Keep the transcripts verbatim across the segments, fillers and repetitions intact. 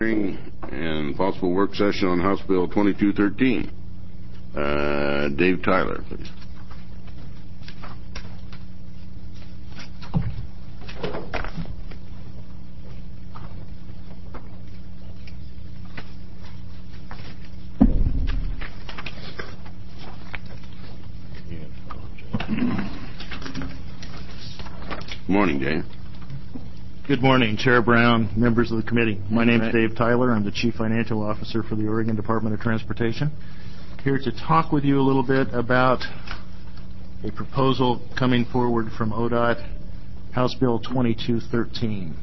Hearing and possible work session on House Bill twenty-two thirteen. Uh, Dave Tyler, please. Good morning, Dave. Good morning, Chair Brown, members of the committee. My name is Dave Tyler. I'm the Chief Financial Officer for the Oregon Department of Transportation. Here to talk with you a little bit about a proposal coming forward from O D O T, House Bill twenty-two thirteen.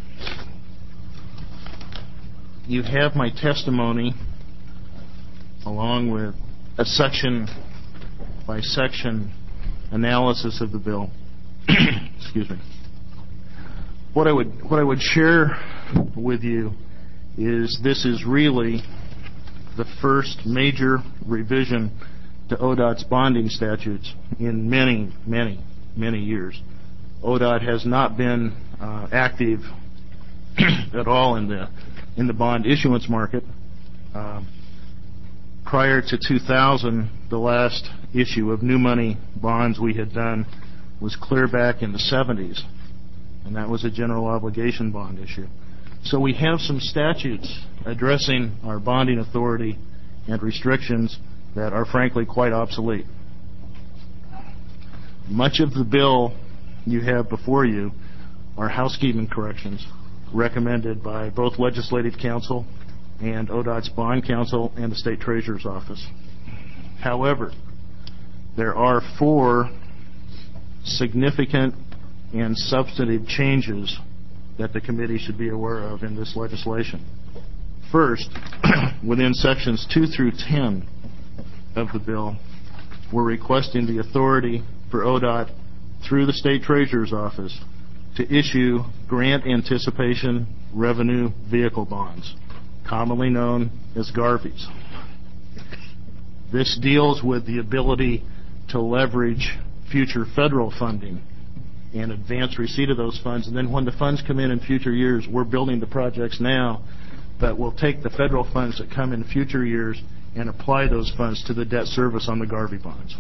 You have my testimony along with a section-by-section analysis of the bill. Excuse me. What I would what I would share with you is this is really the first major revision to O D O T's bonding statutes in many, many, many years. O D O T has not been uh, active at all in the in the bond issuance market. Uh, prior to two thousand, the last issue of new money bonds we had done was clear back in the seventies. And that was a general obligation bond issue. So we have some statutes addressing our bonding authority and restrictions that are frankly quite obsolete. Much of the bill you have before you are housekeeping corrections recommended by both Legislative Council and O D O T's Bond Council and the State Treasurer's Office. However, there are four significant and substantive changes that the committee should be aware of in this legislation. First, within sections two through ten of the bill, we're requesting the authority for O D O T through the State Treasurer's Office to issue grant anticipation revenue vehicle bonds, commonly known as GARVIEs. This deals with the ability to leverage future federal funding and advance receipt of those funds, and then when the funds come in in future years, we're building the projects now, but we'll take the federal funds that come in future years and apply those funds to the debt service on the GARVIE bonds.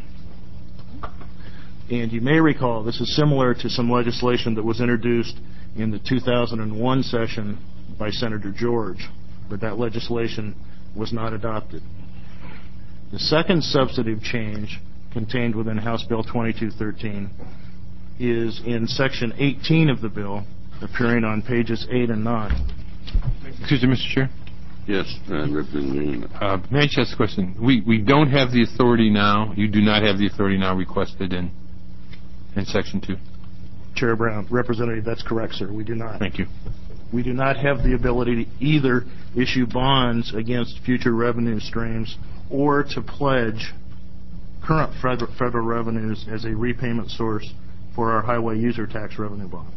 And you may recall this is similar to some legislation that was introduced in the two thousand one session by Senator George, but that legislation was not adopted. The second substantive change contained within House Bill twenty-two thirteen is in section eighteen of the bill, appearing on pages eight and nine. Excuse me, Mister Chair? Yes, uh, Representative. Uh, may I ask a question? We, we don't have the authority now. You do not have the authority now requested in, in section two. Chair Brown, Representative, that's correct, sir. We do not. Thank you. We do not have the ability to either issue bonds against future revenue streams or to pledge current federal, federal revenues as a repayment source for our highway user tax revenue bonds.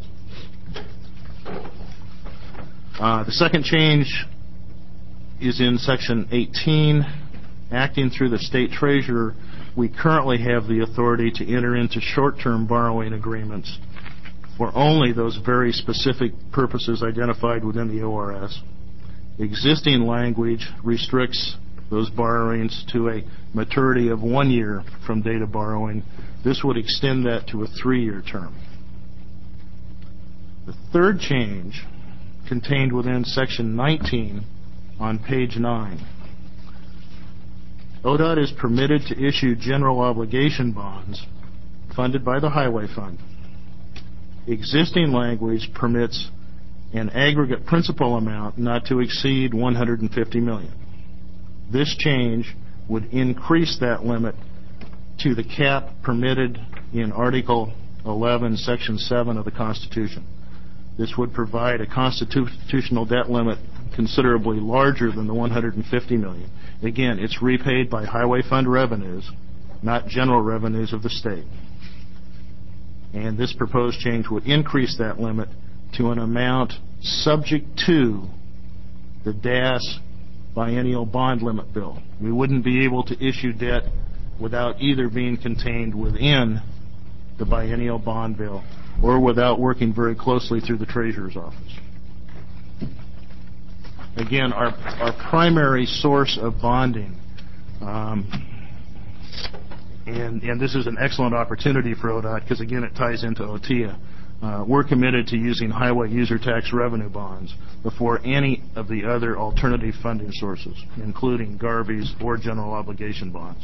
Uh, the second change is in section eighteen. Acting through the state treasurer, we currently have the authority to enter into short-term borrowing agreements for only those very specific purposes identified within the O R S. Existing language restricts those borrowings to a maturity of one year from date of borrowing. This would extend that to a three-year term. The third change contained within section nineteen on page nine. O D O T is permitted to issue general obligation bonds funded by the Highway Fund. Existing language permits an aggregate principal amount not to exceed one hundred fifty million dollars. This change would increase that limit to the cap permitted in Article eleven, Section seven of the Constitution. This would provide a constitutional debt limit considerably larger than the one hundred fifty million dollars. Again, it's repaid by Highway Fund revenues, not general revenues of the state. And this proposed change would increase that limit to an amount subject to the D A S biennial bond limit bill. We wouldn't be able to issue debt without either being contained within the biennial bond bill or without working very closely through the Treasurer's Office. again, our, our primary source of bonding, um, and, and this is an excellent opportunity for O D O T because, again, it ties into O T I A. Uh, we're committed to using highway user tax revenue bonds before any of the other alternative funding sources, including Garvey's or general obligation bonds.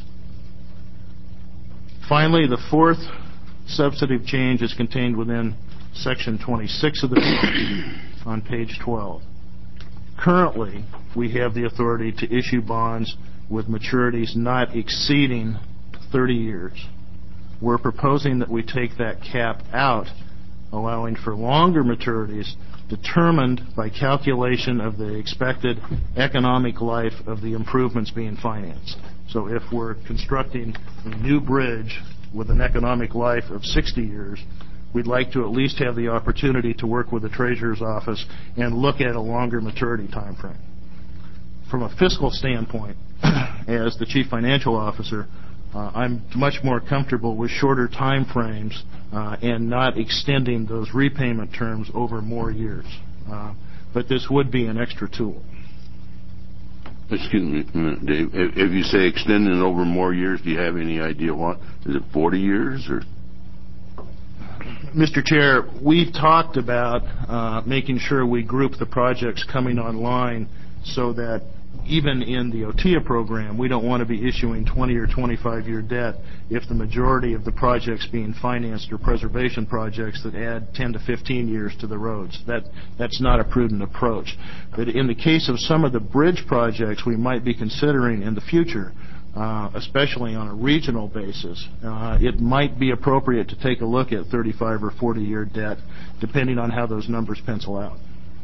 Finally, the fourth substantive change is contained within Section twenty-six of the bill on page twelve. Currently, we have the authority to issue bonds with maturities not exceeding thirty years. We're proposing that we take that cap out, allowing for longer maturities determined by calculation of the expected economic life of the improvements being financed. So if we're constructing a new bridge with an economic life of sixty years, we'd like to at least have the opportunity to work with the Treasurer's Office and look at a longer maturity time frame. From a fiscal standpoint, as the Chief Financial Officer, Uh, I'm much more comfortable with shorter time frames uh, and not extending those repayment terms over more years. Uh, but this would be an extra tool. Excuse me a minute, Dave. If, if you say extending it over more years, do you have any idea what? Is it forty years or? Mister Chair, we've talked about uh, making sure we group the projects coming online so that even in the O T I A program, we don't want to be issuing twenty or twenty-five year debt if the majority of the projects being financed are preservation projects that add ten to fifteen years to the roads. That, that's not a prudent approach. But in the case of some of the bridge projects we might be considering in the future, uh, especially on a regional basis, uh, it might be appropriate to take a look at thirty-five or forty year debt, depending on how those numbers pencil out.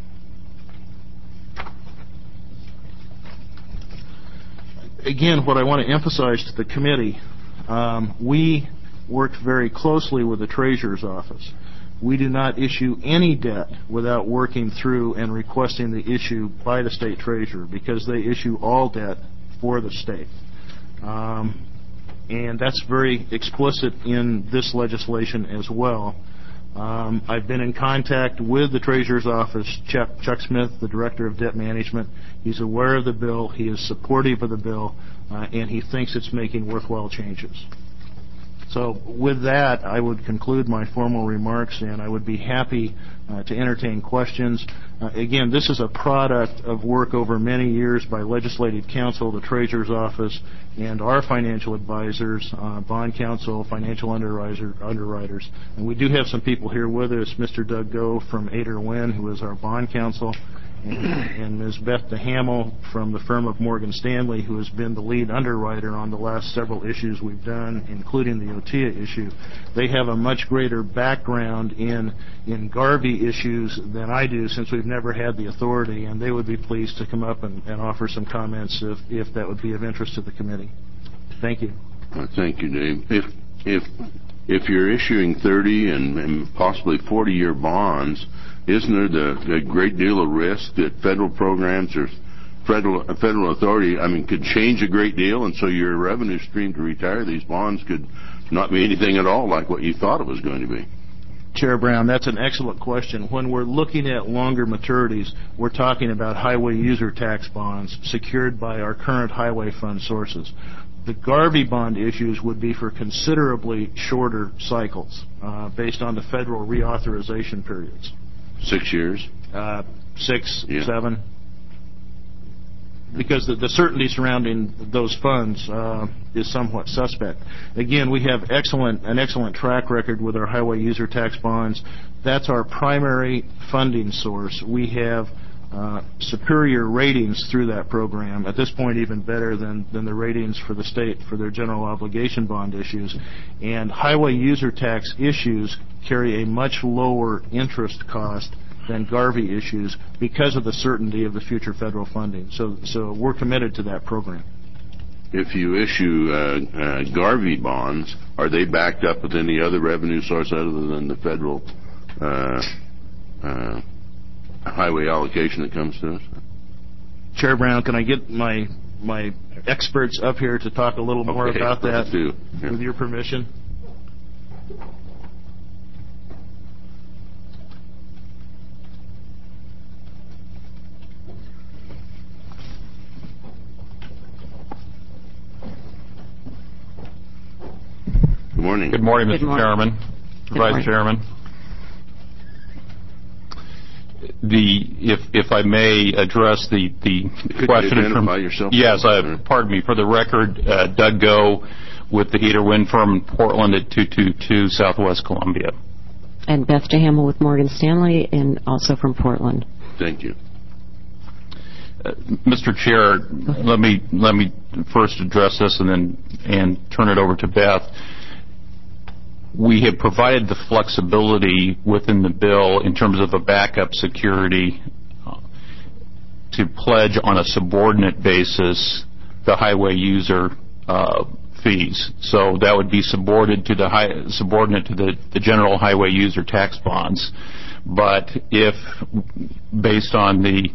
Again, what I want to emphasize to the committee, um, we work very closely with the Treasurer's Office. We do not issue any debt without working through and requesting the issue by the State Treasurer, because they issue all debt for the state. Um, and that's very explicit in this legislation as well. Um, I've been in contact with the Treasurer's Office, Chuck, Chuck Smith, the Director of Debt Management. He's aware of the bill. He is supportive of the bill, uh, and he thinks it's making worthwhile changes. So with that, I would conclude my formal remarks, and I would be happy uh, to entertain questions. Uh, again, this is a product of work over many years by Legislative Counsel, the Treasurer's Office, and our financial advisors, uh, bond counsel, financial underwriter, underwriters. And we do have some people here with us, Mister Doug Goh from Ader Wynn, who is our bond counsel, and, and Miz Beth DeHamel from the firm of Morgan Stanley, who has been the lead underwriter on the last several issues we've done, including the O T I A issue. They have a much greater background in in Garvey issues than I do, since we've never had the authority, and they would be pleased to come up and, and offer some comments if, if that would be of interest to the committee. Thank you. Well, thank you, Dave. If if if you're issuing thirty and, and possibly forty year bonds, isn't there the, the great deal of risk that federal programs or federal federal authority, I mean, could change a great deal, and so your revenue stream to retire these bonds could not be anything at all like what you thought it was going to be? Chair Brown, that's an excellent question. When we're looking at longer maturities, we're talking about highway user tax bonds secured by our current highway fund sources. The Garvey bond issues would be for considerably shorter cycles uh, based on the federal reauthorization periods. Six years? Uh, six, yeah. seven. Because the, the certainty surrounding those funds uh, is somewhat suspect. Again, we have excellent an excellent track record with our highway user tax bonds. That's our primary funding source. We have uh, superior ratings through that program, at this point even better than, than the ratings for the state for their general obligation bond issues. And highway user tax issues carry a much lower interest cost than Garvey issues because of the certainty of the future federal funding. So, so we're committed to that program. If you issue uh, uh, Garvey bonds, are they backed up with any other revenue source other than the federal uh, uh, highway allocation that comes to us? Chair Brown, can I get my my experts up here to talk a little more okay, about that, do. Yeah. with your permission? morning. Good morning, Mister Good morning. Chairman, Good Vice morning. Chairman. The if if I may address the the Could question you identify from yourself? yes, uh, pardon me for the record, uh, Doug Go with the Heater Wind Firm in Portland at two two two Southwest Columbia. And Beth DeHamel with Morgan Stanley, and also from Portland. Thank you. Uh, Mister Chair, let me let me first address this and then and turn it over to Beth. We have provided the flexibility within the bill in terms of a backup security uh, to pledge on a subordinate basis the highway user uh, fees. So that would be subordinate to the high, subordinate to the, the general highway user tax bonds. But if, based on the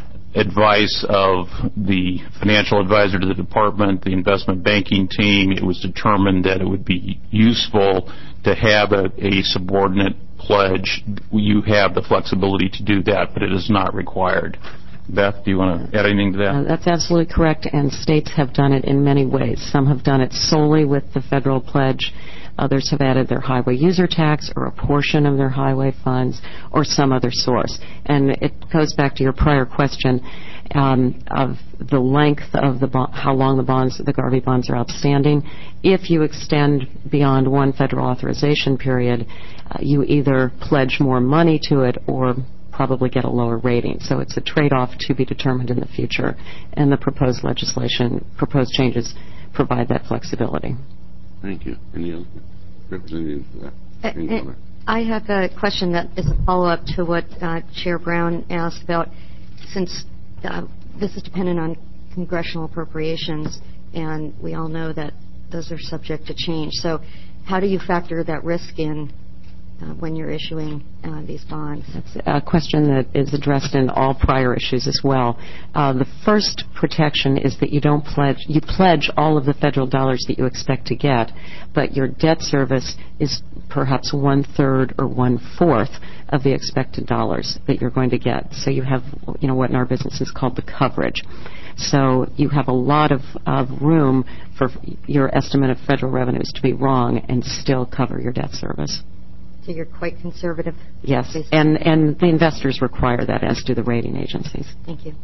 advice of the financial advisor to the department, the investment banking team, it was determined that it would be useful to have a, a subordinate pledge. You have the flexibility to do that, but it is not required. Beth, do you want to add anything to that? Uh, that's absolutely correct, and states have done it in many ways. Some have done it solely with the federal pledge. Others have added their highway user tax or a portion of their highway funds or some other source. And it goes back to your prior question um, of the length of the bo- how long the bonds, the Garvey bonds are outstanding. If you extend beyond one federal authorization period, uh, you either pledge more money to it or probably get a lower rating. So it's a trade-off to be determined in the future. And the proposed legislation, proposed changes provide that flexibility. Thank you. Any other representatives for that? Uh, uh, I have a question that is a follow-up to what uh, Chair Brown asked about. Since uh, this is dependent on congressional appropriations, and we all know that those are subject to change. So how do you factor that risk in uh, when you're issuing uh, these bonds? That's a question that is addressed in all prior issues as well. Uh, the first protection is that you don't pledge, you pledge all of the federal dollars that you expect to get, but your debt service is perhaps one-third or one-fourth of the expected dollars that you're going to get. So you have, you know, what in our business is called the coverage. So you have a lot of, of room for your estimate of federal revenues to be wrong and still cover your debt service. So you're quite conservative? Yes, basically. and, and the investors require that, as do the rating agencies. Thank you.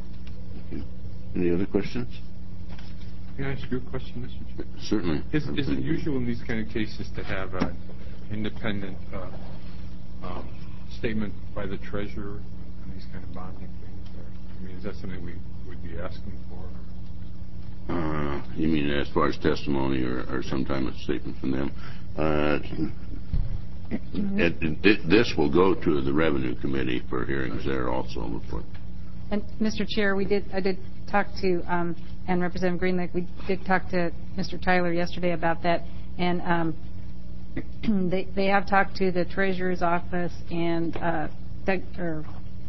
Any other questions? Can I ask you a question, Mister Chair? Certainly. Is, is it usual in these kind of cases to have an independent uh, um, statement by the treasurer on these kind of bonding things? Or, I mean, is that something we would be asking for? Uh, you mean as far as testimony or, or some kind of statement from them? Uh, it, it, this will go to the Revenue Committee for hearings there also. Before. And Mister Chair, we did. I did talk to um, and Representative Greenlake. We did talk to Mister Tyler yesterday about that, and um, they they have talked to the Treasurer's office and uh, Doug, or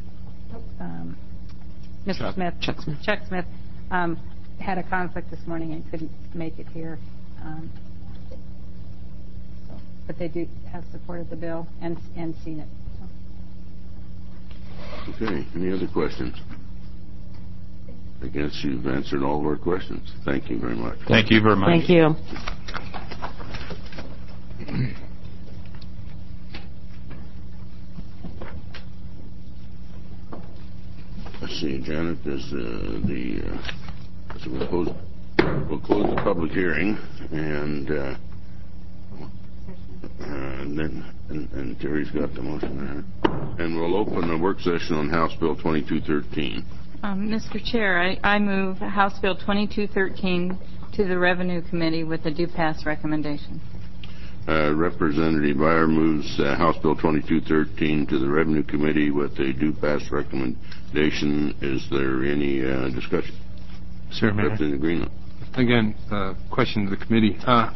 um, Mister Chuck. Smith. Chuck Smith. Chuck Smith um, had a conflict this morning and couldn't make it here. Um, so, but they do have supported the bill and and seen it. So. Okay. Any other questions? I guess you've answered all of our questions. Thank you very much. Thank you very much. Thank you. Let's see, Janet, is uh, the uh, so we'll close we'll close the public hearing and uh, and then and, and Terry's got the motion there, and we'll open a work session on House Bill twenty-two thirteen. Um, Mister Chair, I, I move House Bill twenty-two thirteen to the Revenue Committee with a do-pass recommendation. Uh, Representative Byer moves uh, House Bill twenty-two thirteen to the Revenue Committee with a do-pass recommendation. Is there any uh, discussion? Sir, may I? Representative Greenland. Again, uh, question to the committee. Uh,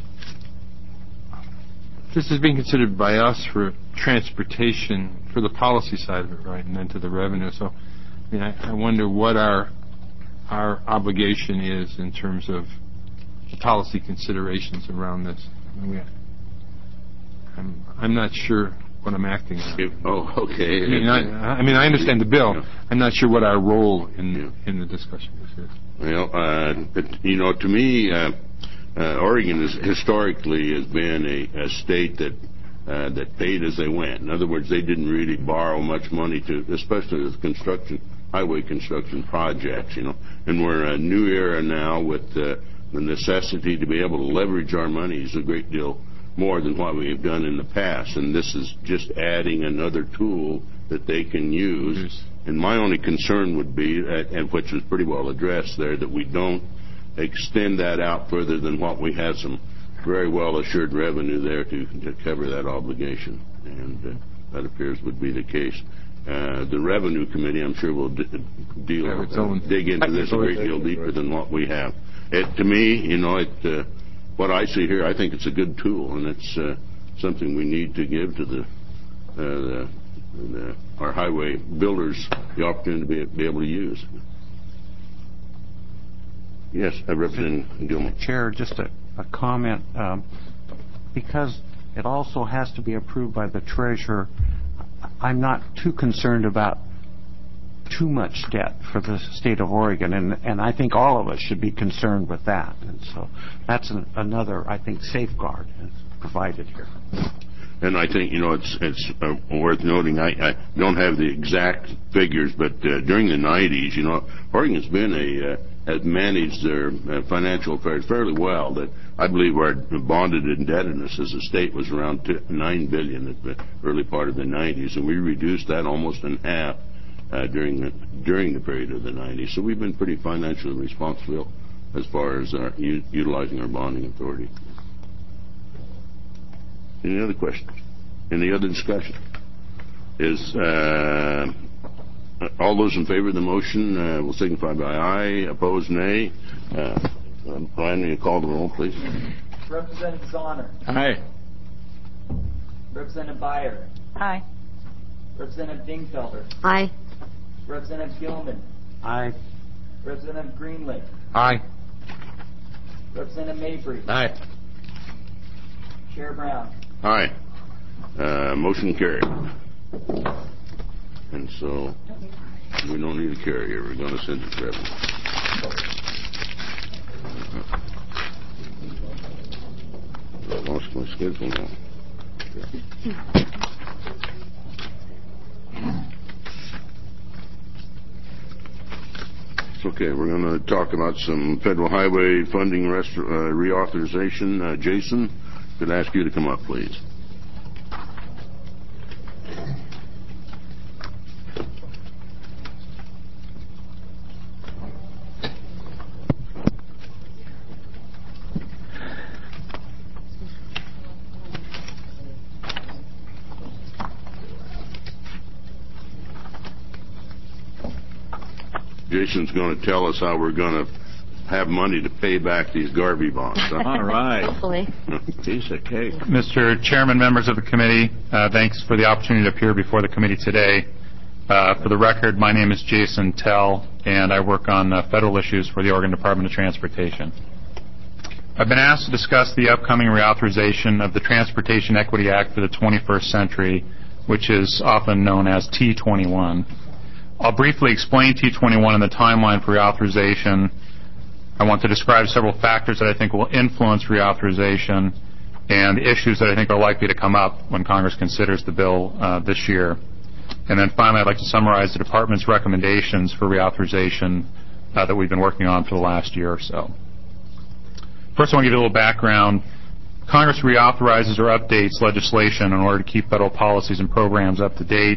this is being considered by us for transportation, for the policy side of it, right, and then to the revenue. So, I mean, I, I wonder what our our obligation is in terms of the policy considerations around this. I mean, we, I'm I'm not sure what I'm acting on. If, oh, okay. I mean, I, I mean, I understand the bill. Yeah. I'm not sure what our role in Yeah. in the discussion is here. Well, uh, but, you know, to me, uh, uh, Oregon is, historically has been a, a state that uh, that paid as they went. In other words, they didn't really borrow much money to, especially with construction, highway construction projects, you know. And we're in a new era now with uh, the necessity to be able to leverage our monies a great deal more than what we've done in the past. And this is just adding another tool that they can use. Yes. And my only concern would be, uh, and which is pretty well addressed there, that we don't extend that out further than what we have some very well assured revenue there to, to cover that obligation. And uh, that appears would be the case. Uh, the Revenue Committee, I'm sure, will d- deal, uh, dig into this a great deal deeper than what we have. It, to me, you know, it, uh, what I see here, I think it's a good tool, and it's uh, something we need to give to the, uh, the, the our highway builders the opportunity to be, be able to use. Yes, uh, Representative Gilman. Chair, just a, a comment. Um, because it also has to be approved by the treasurer, I'm not too concerned about too much debt for the state of Oregon, and, and I think all of us should be concerned with that. And so that's an, another, I think, safeguard provided here. And I think, you know, it's it's uh, worth noting, I, I don't have the exact figures, but uh, during the nineties, you know, Oregon's been a, uh, has managed their uh, financial affairs fairly well. That I believe our bonded indebtedness as a state was around nine billion dollars at the early part of the nineties, and we reduced that almost in half uh, during the during the period of the nineties. So we've been pretty financially responsible as far as our, u- utilizing our bonding authority. Any other questions? Any other discussion? Is uh, all those in favor of the motion uh, will signify by aye. Opposed, nay. Uh, Brian, will you call the roll, please? Representative Zahner. Aye. Representative Byer. Aye. Representative Dingfelder. Aye. Representative Gilman. Aye. Representative Greenlake. Aye. Representative Mabry. Aye. Chair Brown. Aye. Uh, motion carried. And so we don't need a carrier. We're going to send it to Reverend. I lost my schedule now. It's okay. We're going to talk about some federal highway funding rest- uh, reauthorization. Uh, Jason, could I ask you to come up, please? Jason's going to tell us how we're going to have money to pay back these Garvey bonds. Huh? All right. Hopefully. Piece of cake. Mister Chairman, members of the committee, uh, thanks for the opportunity to appear before the committee today. Uh, for the record, my name is Jason Tell, and I work on uh, federal issues for the Oregon Department of Transportation. I've been asked to discuss the upcoming reauthorization of the Transportation Equity Act for the twenty-first century, which is often known as T twenty-one. I'll briefly explain T twenty-one and the timeline for reauthorization. I want to describe several factors that I think will influence reauthorization and issues that I think are likely to come up when Congress considers the bill uh, this year. And then finally, I'd like to summarize the Department's recommendations for reauthorization uh, that we've been working on for the last year or so. First, I want to give you a little background. Congress reauthorizes or updates legislation in order to keep federal policies and programs up to date.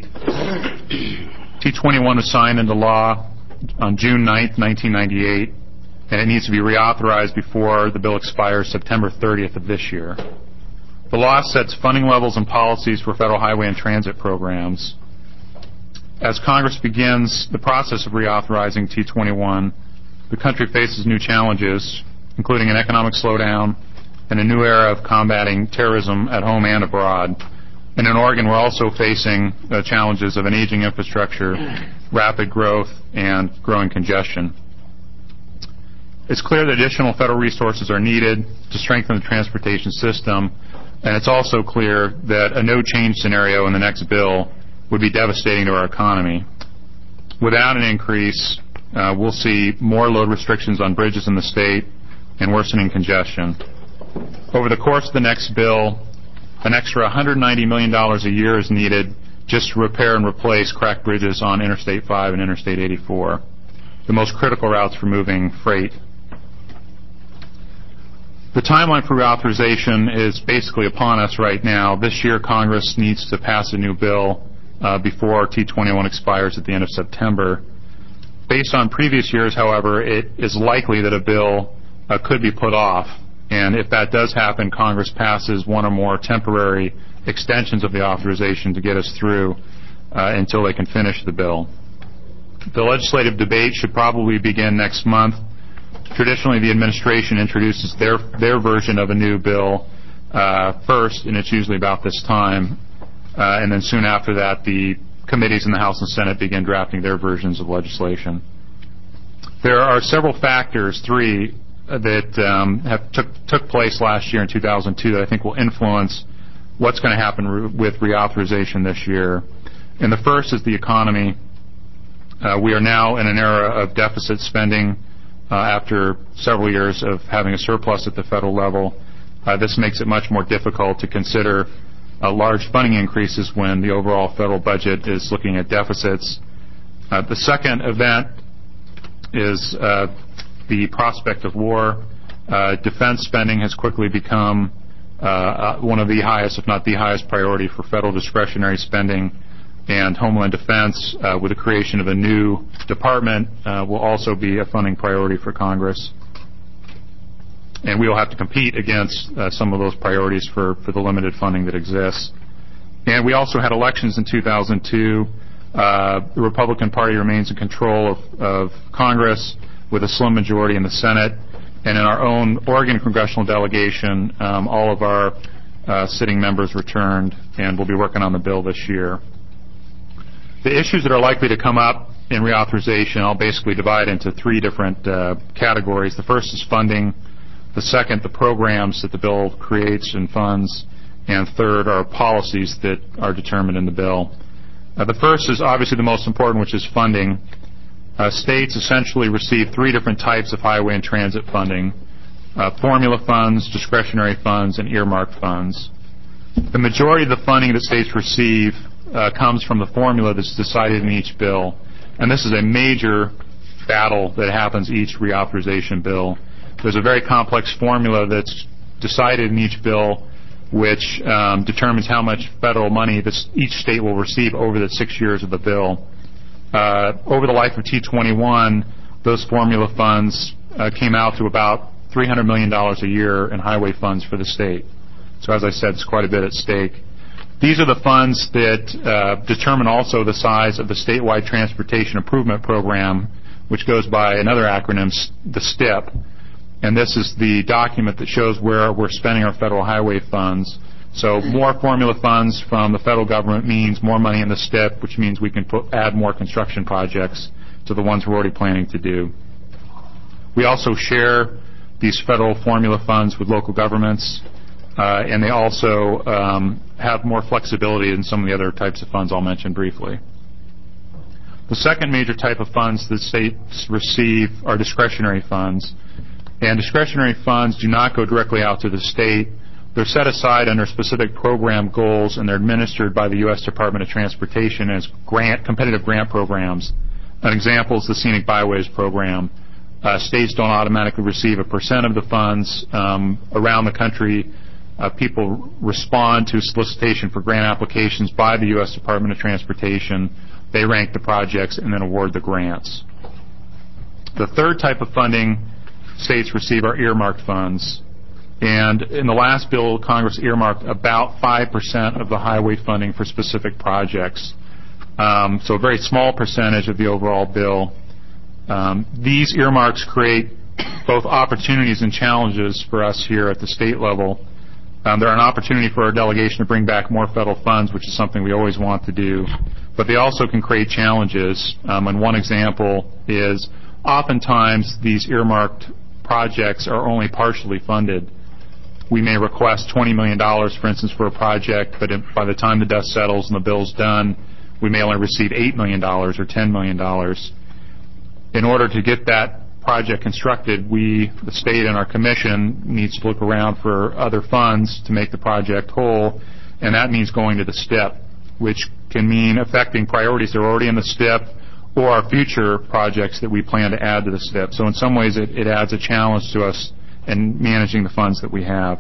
T twenty-one was signed into law on June ninth, nineteen ninety-eight, and it needs to be reauthorized before the bill expires September thirtieth of this year. The law sets funding levels and policies for federal highway and transit programs. As Congress begins the process of reauthorizing T twenty-one, the country faces new challenges, including an economic slowdown and a new era of combating terrorism at home and abroad. And in Oregon, we're also facing the challenges of an aging infrastructure, rapid growth, and growing congestion. It's clear that additional federal resources are needed to strengthen the transportation system, and it's also clear that a no-change scenario in the next bill would be devastating to our economy. Without an increase, uh, we'll see more load restrictions on bridges in the state, and worsening congestion. Over the course of the next bill, an extra one hundred ninety million dollars a year is needed just to repair and replace cracked bridges on Interstate five and Interstate eighty-four, the most critical routes for moving freight. The timeline for reauthorization is basically upon us right now. This year, Congress needs to pass a new bill uh, before T twenty-one expires at the end of September. Based on previous years, however, it is likely that a bill uh, could be put off. And if that does happen, Congress passes one or more temporary extensions of the authorization to get us through uh, until they can finish the bill. The legislative debate should probably begin next month. Traditionally, the administration introduces their their version of a new bill uh, first, and it's usually about this time. Uh, and then soon after that, the committees in the House and Senate begin drafting their versions of legislation. There are several factors, three, that um, have took took place last year in two thousand two that I think will influence what's going to happen re- with reauthorization this year. And the first is the economy. Uh, we are now in an era of deficit spending uh, after several years of having a surplus at the federal level. Uh, this makes it much more difficult to consider uh, large funding increases when the overall federal budget is looking at deficits. Uh, the second event is uh, the prospect of war. Uh, defense spending has quickly become uh, uh, one of the highest, if not the highest priority for federal discretionary spending. And Homeland Defense, uh, with the creation of a new department, uh, will also be a funding priority for Congress. And we will have to compete against uh, some of those priorities for, for the limited funding that exists. And we also had elections in two thousand two. Uh, the Republican Party remains in control of, of Congress with a slim majority in the Senate. And in our own Oregon congressional delegation, um, all of our uh, sitting members returned, and we'll be working on the bill this year. The issues that are likely to come up in reauthorization, I'll basically divide into three different uh, categories. The first is funding. The second, the programs that the bill creates and funds. And third are policies that are determined in the bill. Uh, the first is obviously the most important, which is funding. Uh, states essentially receive three different types of highway and transit funding: uh, formula funds, discretionary funds, and earmarked funds. The majority of the funding that states receive uh, comes from the formula that's decided in each bill, and this is a major battle that happens each reauthorization bill. There's a very complex formula that's decided in each bill, which um, determines how much federal money this, each state will receive over the six years of the bill. Uh, over the life of T twenty-one, those formula funds uh, came out to about three hundred million dollars a year in highway funds for the state. So as I said, it's quite a bit at stake. These are the funds that uh, determine also the size of the statewide transportation improvement program, which goes by another acronym, the STIP. And this is the document that shows where we're spending our federal highway funds. So more formula funds from the federal government means more money in the STIP, which means we can put, add more construction projects to the ones we're already planning to do. We also share these federal formula funds with local governments, uh, and they also um, have more flexibility than some of the other types of funds I'll mention briefly. The second major type of funds that states receive are discretionary funds. And discretionary funds do not go directly out to the state. They're set aside under specific program goals, and they're administered by the U S Department of Transportation as grant, competitive grant programs. An example is the Scenic Byways program. Uh, states don't automatically receive a percent of the funds. Um, around the country, uh, people respond to solicitation for grant applications by the U S Department of Transportation. They rank the projects and then award the grants. The third type of funding states receive are earmarked funds. And in the last bill, Congress earmarked about five percent of the highway funding for specific projects. Um, so a very small percentage of the overall bill. Um, these earmarks create both opportunities and challenges for us here at the state level. Um, they're an opportunity for our delegation to bring back more federal funds, which is something we always want to do. But they also can create challenges. Um, and one example is oftentimes these earmarked projects are only partially funded. We may request twenty million dollars, for instance, for a project, but by the time the dust settles and the bill's done, we may only receive eight million dollars or ten million dollars. In order to get that project constructed, we, the state and our commission, needs to look around for other funds to make the project whole, and that means going to the STIP, which can mean affecting priorities that are already in the STIP or our future projects that we plan to add to the STIP. So in some ways it, it adds a challenge to us in managing the funds that we have.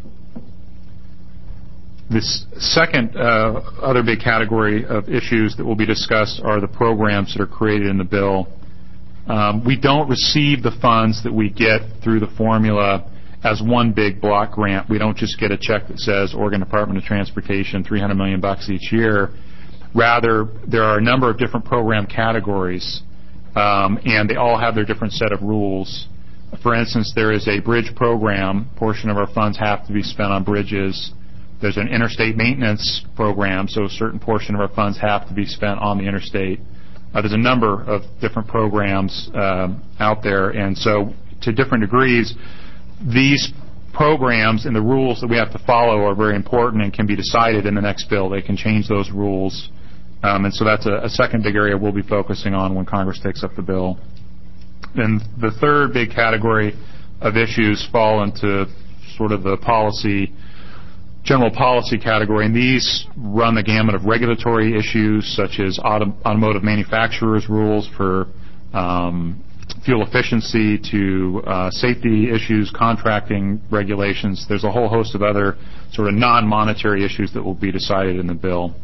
This second uh, other big category of issues that will be discussed are the programs that are created in the bill. Um, we don't receive the funds that we get through the formula as one big block grant. We don't just get a check that says Oregon Department of Transportation, three hundred million bucks each year. Rather, there are a number of different program categories, um, and they all have their different set of rules. For instance, there is a bridge program. A portion of our funds have to be spent on bridges. There's an interstate maintenance program, so a certain portion of our funds have to be spent on the interstate. Uh, there's a number of different programs um, out there, and so to different degrees, these programs and the rules that we have to follow are very important and can be decided in the next bill. They can change those rules, um, and so that's a, a second big area we'll be focusing on when Congress takes up the bill. And the third big category of issues fall into sort of the policy general policy category, and these run the gamut of regulatory issues such as auto, automotive manufacturers' rules for um, fuel efficiency to uh, safety issues, contracting regulations. There's a whole host of other sort of non-monetary issues that will be decided in the bill.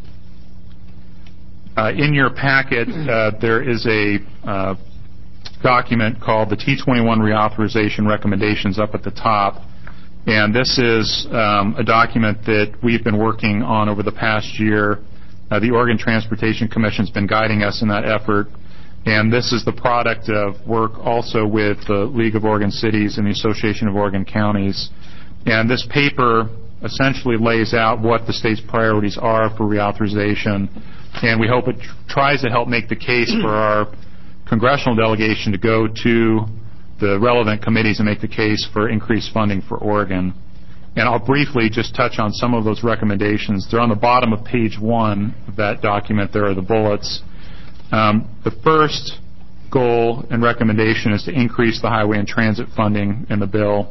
Uh, in your packet, uh, there is a uh, document called the T twenty-one Reauthorization Recommendations up at the top. And this is um, a document that we've been working on over the past year. Uh, the Oregon Transportation Commission has been guiding us in that effort. And this is the product of work also with the League of Oregon Cities and the Association of Oregon Counties. And this paper essentially lays out what the state's priorities are for reauthorization. And we hope it tr- tries to help make the case for our congressional delegation to go to the relevant committees and make the case for increased funding for Oregon. And I'll briefly just touch on some of those recommendations. They're on the bottom of page one of that document. There are the bullets. Um, the first goal and recommendation is to increase the highway and transit funding in the bill.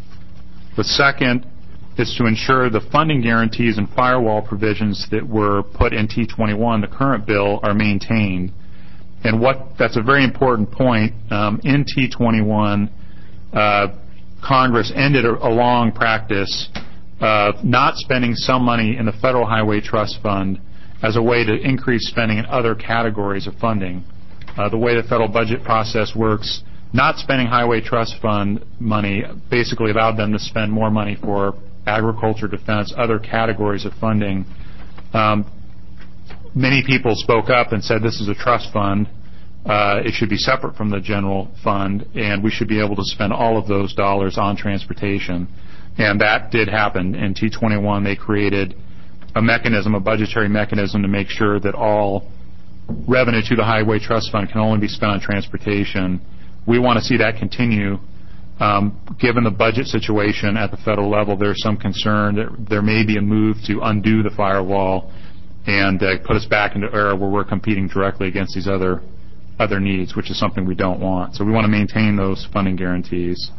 The second is to ensure the funding guarantees and firewall provisions that were put in T twenty-one, the current bill, are maintained. And what that's a very important point. Um, in T twenty-one, uh, Congress ended a, a long practice of not spending some money in the Federal Highway Trust Fund as a way to increase spending in other categories of funding. Uh, the way the federal budget process works, not spending Highway Trust Fund money basically allowed them to spend more money for agriculture, defense, other categories of funding. Um, Many people spoke up and said this is a trust fund. Uh, it should be separate from the general fund, and we should be able to spend all of those dollars on transportation. And that did happen. In T twenty-one, they created a mechanism, a budgetary mechanism, to make sure that all revenue to the Highway Trust Fund can only be spent on transportation. We want to see that continue. Um, given the budget situation at the federal level, there's some concern that there may be a move to undo the firewall and uh, put us back into an era where we're competing directly against these other other needs, which is something we don't want. So we want to maintain those funding guarantees.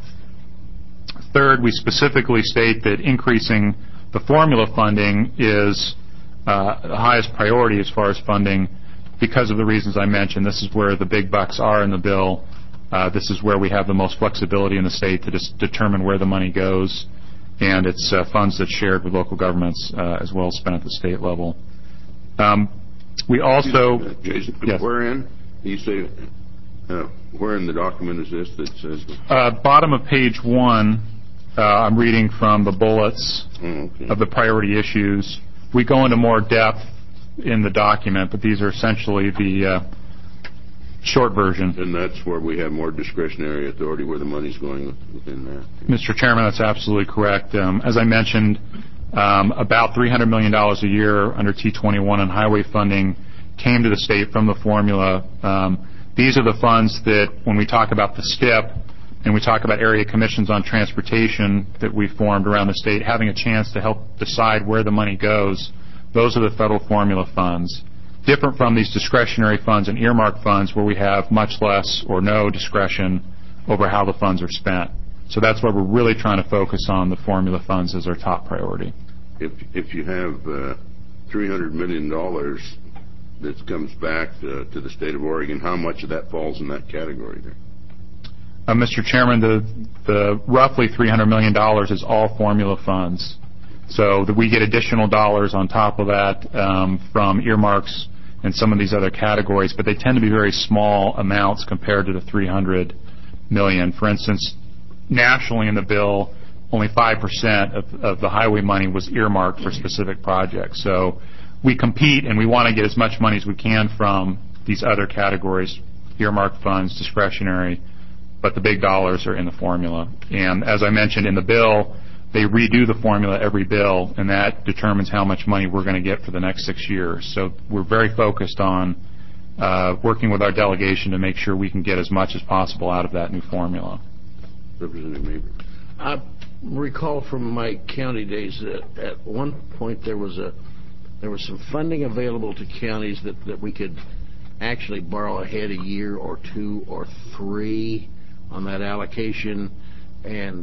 Third, we specifically state that increasing the formula funding is uh, the highest priority as far as funding because of the reasons I mentioned. This is where the big bucks are in the bill. Uh, this is where we have the most flexibility in the state to just determine where the money goes, and it's uh, funds that's shared with local governments uh, as well as spent at the state level. Um, we also, uh, Jason, yes. where in you say uh, where in the document is this that says? Uh, bottom of page one, uh, I'm reading from the bullets oh, okay. of the priority issues. We go into more depth in the document, but these are essentially the uh, short version. And that's where we have more discretionary authority, where the money's going within that. Mister Chairman, that's absolutely correct. Um, as I mentioned, um, about three hundred million dollars a year under T twenty-one in highway funding came to the state from the formula. Um, these are the funds that, when we talk about the STIP and we talk about area commissions on transportation that we formed around the state, having a chance to help decide where the money goes, those are the federal formula funds. different from these discretionary funds and earmark funds where we have much less or no discretion over how the funds are spent. So that's why we're really trying to focus on the formula funds as our top priority. If if you have uh, three hundred million dollars that comes back to, to the state of Oregon, how much of that falls in that category there? Uh, Mister Chairman, the, the roughly three hundred million dollars is all formula funds. So that we get additional dollars on top of that um, from earmarks and some of these other categories, but they tend to be very small amounts compared to the three hundred million dollars. For instance, nationally in the bill, only five percent of, of the highway money was earmarked for specific projects. So we compete and we want to get as much money as we can from these other categories, earmarked funds, discretionary, but the big dollars are in the formula. And as I mentioned in the bill, they redo the formula every bill, and that determines how much money we're going to get for the next six years. So we're very focused on uh, working with our delegation to make sure we can get as much as possible out of that new formula. Representative Mabry. I recall from my county days that at one point there was a there was some funding available to counties that, that we could actually borrow ahead a year or two or three on that allocation. And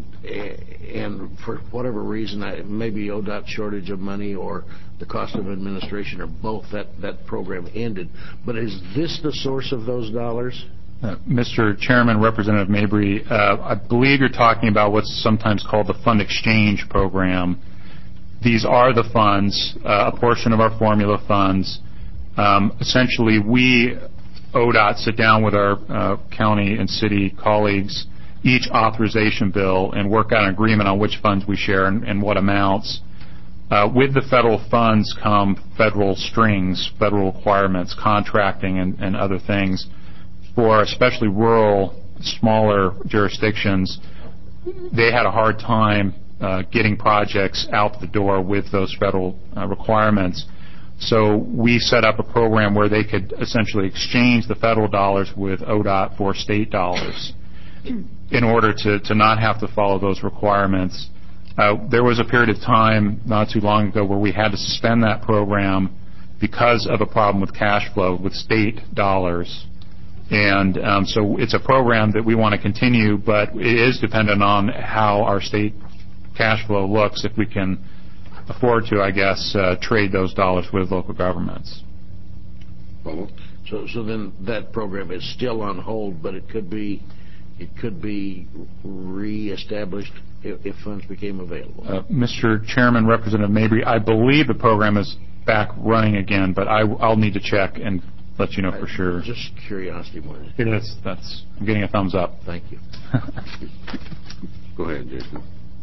and for whatever reason, I, maybe O D O T shortage of money or the cost of administration or both, that, that program ended. But is this the source of those dollars? Uh, Mister Chairman, Representative Mabry, uh, I believe you're talking about what's sometimes called the Fund Exchange Program. These are the funds, uh, a portion of our formula funds. Um, essentially, we, O D O T, sit down with our uh, county and city colleagues each authorization bill and work out an agreement on which funds we share and, and what amounts. Uh, with the federal funds come federal strings, federal requirements, contracting, and, and other things. For especially rural, smaller jurisdictions, they had a hard time uh, getting projects out the door with those federal uh, requirements. So we set up a program where they could essentially exchange the federal dollars with O D O T for state dollars in order to, to not have to follow those requirements. Uh, there was a period of time not too long ago where we had to suspend that program because of a problem with cash flow with state dollars. And um, so it's a program that we want to continue, but it is dependent on how our state cash flow looks, if we can afford to, I guess, uh, trade those dollars with local governments. So, so then that program is still on hold, but it could be it could be reestablished if, if funds became available. Uh, Mister Chairman, Representative Mabry, I believe the program is back running again, but I, I'll need to check and let you know for sure. Just curiosity more than it is. That's. I'm getting a thumbs up. Thank you. Go ahead, Jason.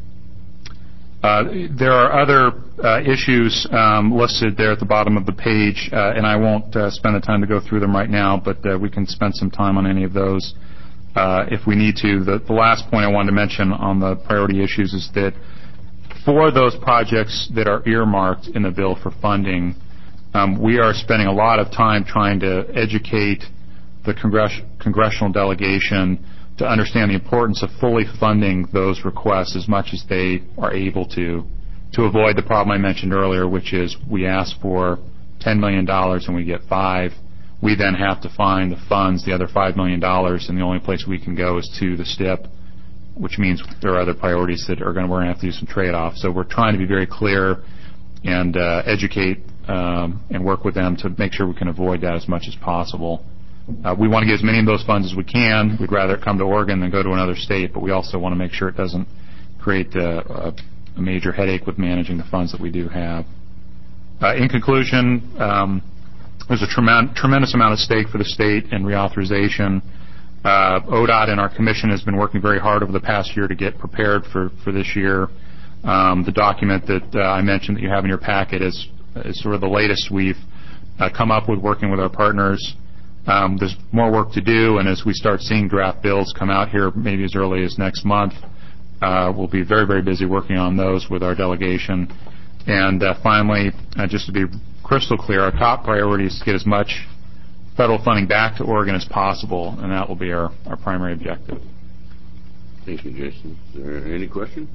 Uh, there are other uh, issues um, listed there at the bottom of the page, uh, and I won't uh, spend the time to go through them right now, but uh, we can spend some time on any of those uh, if we need to. The, the last point I wanted to mention on the priority issues is that for those projects that are earmarked in the bill for funding, um, we are spending a lot of time trying to educate the congress- congressional delegation to understand the importance of fully funding those requests as much as they are able to, to avoid the problem I mentioned earlier, which is we ask for ten million dollars and we get five. We then have to find the funds, the other five million dollars, and the only place we can go is to the S T I P, which means there are other priorities that are going to, we're going to have to do some trade-offs. So we're trying to be very clear and uh, educate um, and work with them to make sure we can avoid that as much as possible. Uh, we want to get as many of those funds as we can. We'd rather come to Oregon than go to another state, but we also want to make sure it doesn't create a, a, a major headache with managing the funds that we do have. Uh, in conclusion, um, there's a trem- tremendous amount at stake for the state in reauthorization. Uh, O D O T and our commission has been working very hard over the past year to get prepared for, for this year. Um, the document that uh, I mentioned that you have in your packet is, is sort of the latest we've uh, come up with working with our partners. Um, there's more work to do, and as we start seeing draft bills come out here maybe as early as next month, uh, we'll be very, very busy working on those with our delegation. And uh, finally, uh, just to be crystal clear, our top priority is to get as much federal funding back to Oregon as possible, and that will be our, our primary objective. Thank you, Jason. Is there any question?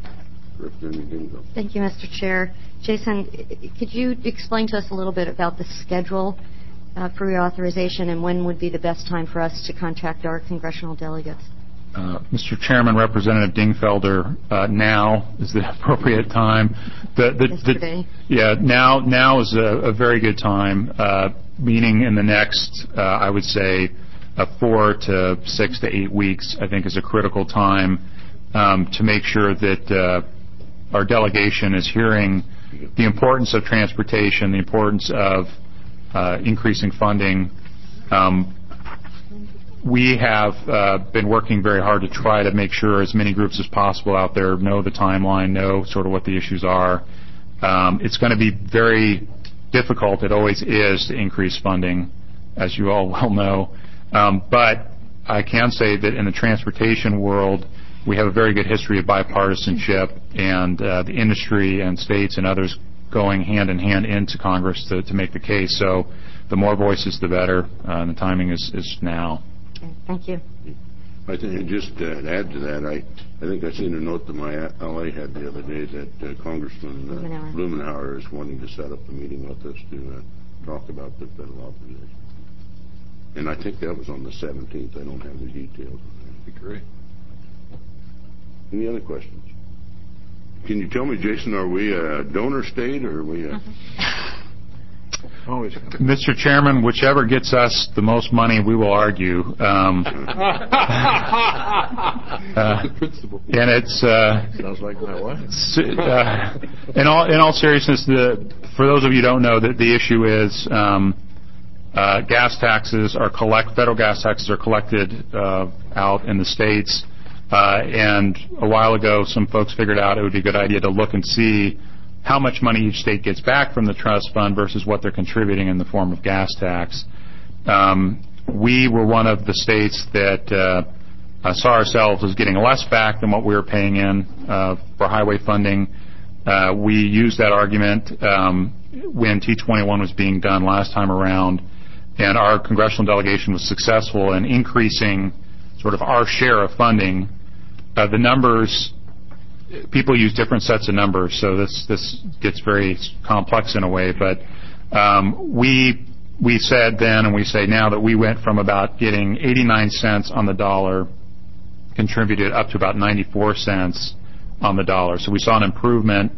Thank you, Mister Chair. Jason, could you explain to us a little bit about the schedule uh, for reauthorization, and when would be the best time for us to contact our congressional delegates? Uh, Mister Chairman, Representative Dingfelder, uh, now is the appropriate time. The, the, Yesterday. The, yeah, now now is a, a very good time, uh, meaning in the next, uh, I would say, uh, four to six to eight weeks, I think is a critical time um, to make sure that uh, our delegation is hearing the importance of transportation, the importance of uh, increasing funding. Um, we have uh, been working very hard to try to make sure as many groups as possible out there know the timeline, know sort of what the issues are. Um, it's going to be very difficult, it always is, to increase funding, as you all well know. Um, but I can say that in the transportation world, we have a very good history of bipartisanship, and uh, the industry and states and others going hand in hand into Congress to, to make the case. So the more voices, the better, uh, and the timing is, is now. Okay, thank you. I think just uh, to add to that, I, I think I seen a note that my L A had the other day that uh, Congressman uh, Blumenauer. Blumenauer is wanting to set up a meeting with us to uh, talk about the federal authorization. And I think that was on the seventeenth. I don't have the details. That'd be great. Any other questions? Can you tell me, Jason, are we a donor state or are we a... Always. Mister Chairman, whichever gets us the most money, we will argue. Um, uh, and it's... Uh, Sounds like my wife. Uh, in all in all seriousness, the, for those of you who don't know, that the issue is um, uh, gas taxes are collect federal gas taxes are collected uh, out in the states. Uh, and a while ago, some folks figured out it would be a good idea to look and see how much money each state gets back from the trust fund versus what they're contributing in the form of gas tax. Um, we were one of the states that uh, uh, saw ourselves as getting less back than what we were paying in uh, for highway funding. Uh, we used that argument um, when T twenty-one was being done last time around, and our congressional delegation was successful in increasing sort of our share of funding. Uh, the numbers, people use different sets of numbers, so this this gets very complex in a way. But um, we we said then, and we say now, that we went from about getting eighty-nine cents on the dollar contributed up to about ninety-four cents on the dollar. So we saw an improvement.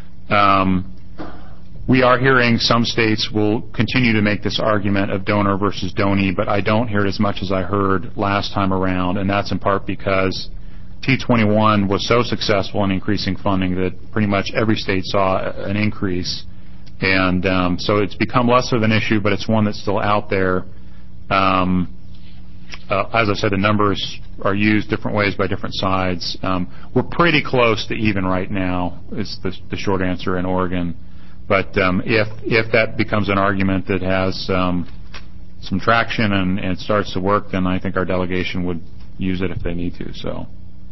Um, we are hearing some states will continue to make this argument of donor versus donee, but I don't hear it as much as I heard last time around, and that's in part because T twenty-one was so successful in increasing funding that pretty much every state saw an increase. And um, so it's become less of an issue, but it's one that's still out there. Um, uh, as I said, the numbers are used different ways by different sides. Um, we're pretty close to even right now, is the, the short answer in Oregon. But um, if if that becomes an argument that has um, some traction and, and starts to work, then I think our delegation would use it if they need to. So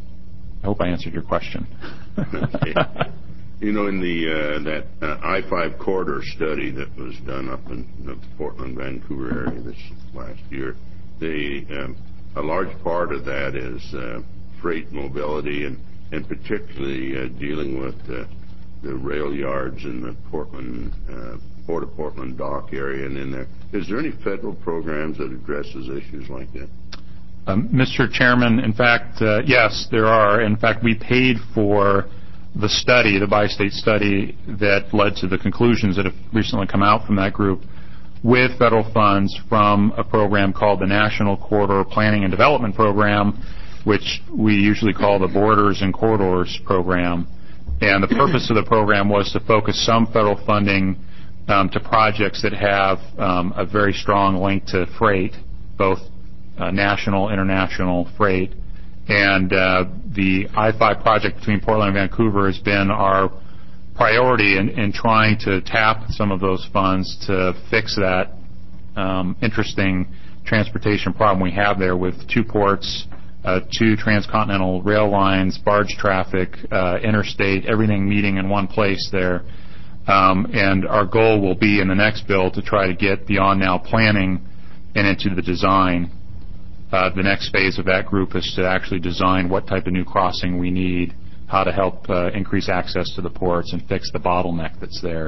I hope I answered your question. Okay. You know, in the uh, that uh, I five corridor study that was done up in the Portland, Vancouver area this last year, they, um, a large part of that is uh, freight mobility, and, and particularly uh, dealing with uh, the rail yards in the Portland, uh, Port of Portland dock area and in there. Is there any federal programs that addresses issues like that? Um, Mister Chairman, in fact, uh, yes, there are. In fact, we paid for the study, the bi-state study that led to the conclusions that have recently come out from that group with federal funds from a program called the National Corridor Planning and Development Program, which we usually call the Borders and Corridors Program. And the purpose of the program was to focus some federal funding um, to projects that have um, a very strong link to freight, both uh, national, international freight. And uh, the I five project between Portland and Vancouver has been our priority in, in trying to tap some of those funds to fix that um, interesting transportation problem we have there with two ports, uh, two transcontinental rail lines, barge traffic, uh, interstate, everything meeting in one place there. Um, and our goal will be in the next bill to try to get beyond now planning and into the design. Uh, the next phase of that group is to actually design what type of new crossing we need, how to help uh, increase access to the ports and fix the bottleneck that's there.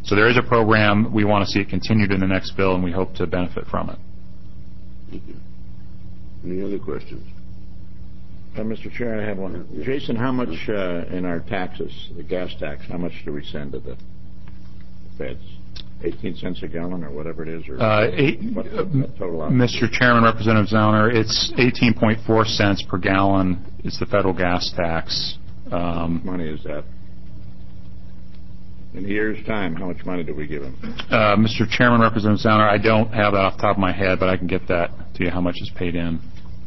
So there is a program. We want to see it continued in the next bill, and we hope to benefit from it. Thank you. Any other questions? Uh, Mister Chair, I have one. Yeah. Jason, how much uh, in our taxes, the gas tax, how much do we send to the feds? eighteen cents a gallon or whatever it is? Or uh, eight, what's the total out? Mister Chairman, Representative Zauner, it's eighteen point four cents per gallon is the federal gas tax. Um, How much money is that? In a year's time, how much money do we give them? uh, Mister Chairman, Representative Zauner, I don't have that off the top of my head, but I can get that to you, how much is paid in.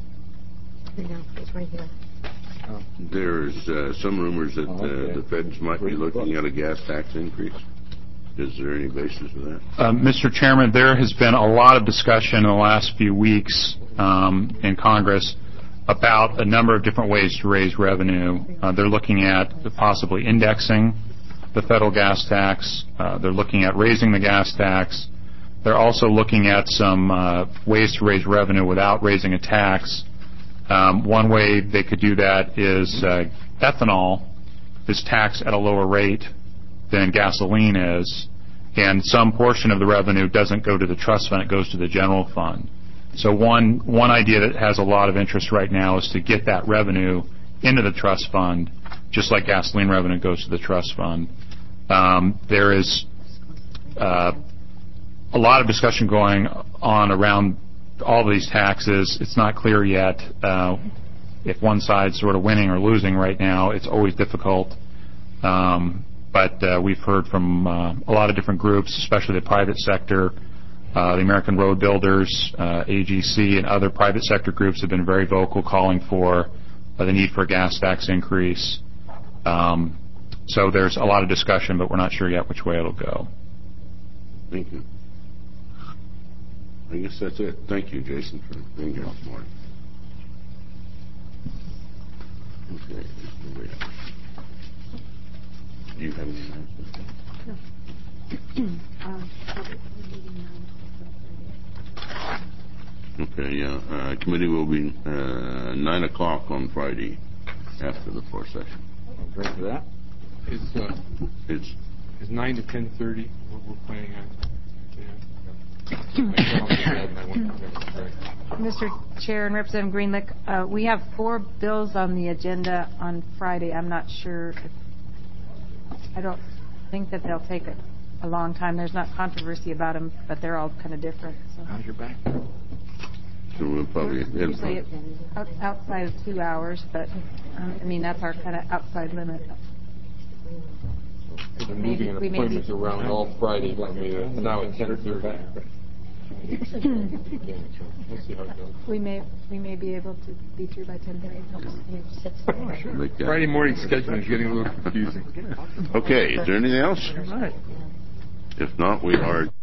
I know, it's right here. There's uh, some rumors that Oh, okay. uh, the feds might be looking at a gas tax increase. Is there any basis for that? Uh, Mister Chairman, there has been a lot of discussion in the last few weeks um, in Congress about a number of different ways to raise revenue. Uh, they're looking at possibly indexing the federal gas tax. Uh, they're looking at raising the gas tax. They're also looking at some uh, ways to raise revenue without raising a tax. Um, one way they could do that is uh, ethanol is taxed at a lower rate than gasoline is, and some portion of the revenue doesn't go to the trust fund, it goes to the general fund. So one one idea that has a lot of interest right now is to get that revenue into the trust fund, just like gasoline revenue goes to the trust fund. Um, there is uh, a lot of discussion going on around all of these taxes. It's not clear yet uh, if one side's sort of winning or losing right now. It's always difficult. Um, But uh, we've heard from uh, a lot of different groups, especially the private sector. Uh, the American Road Builders, uh, A G C, and other private sector groups have been very vocal calling for uh, the need for a gas tax increase. Um, so there's a lot of discussion, but we're not sure yet which way it'll go. Thank you. I guess that's it. Thank you, Jason, for being here this morning. Okay. Do you have any announcements? Okay, yeah. Uh, committee will be uh, nine o'clock on Friday after the floor session. Agree to that? Is, uh, It's is nine to ten thirty what we're planning on? Mister Chair and Representative Greenlick, uh, we have four bills on the agenda on Friday. I'm not sure if I don't think that they'll take a, a long time. There's not controversy about them, but they're all kind of different. So. How's your back? so we'll probably Usually it's out, outside of two hours, but um, I mean that's our kind of outside limit. They're moving an we may appointments be- around all Friday, like me, uh, now at ten thirty. We'll see how it goes. We may we may be able to be through by ten thirty. make that. Friday morning scheduling is getting a little confusing. Okay, is there anything else? If not, we are.